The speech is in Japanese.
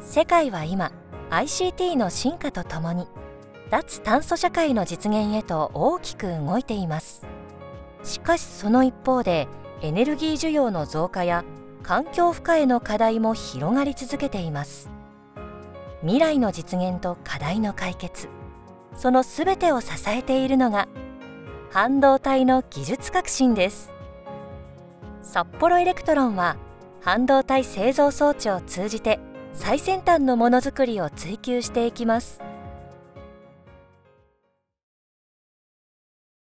世界は今 ICT の進化とともに脱炭素社会の実現へと大きく動いています。しかしその一方でエネルギー需要の増加や環境負荷への課題も広がり続けています。未来の実現と課題の解決、そのすべてを支えているのが半導体の技術革新です。札幌エレクトロンは半導体製造装置を通じて最先端のものづくりを追求していきます。